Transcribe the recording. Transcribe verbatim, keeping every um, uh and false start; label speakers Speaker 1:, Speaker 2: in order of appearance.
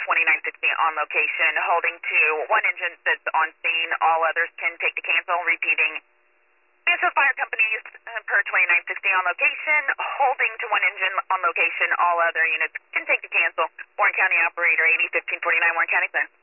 Speaker 1: twenty-nine sixty on location, holding to one engine that's on scene. All others can take to cancel. Repeating, Mansfield Fire Companies uh, per twenty-nine sixty on location, holding to one engine on location. All other units can take to cancel. Warren County Operator eighty fifteen forty-nine, Warren County, clear.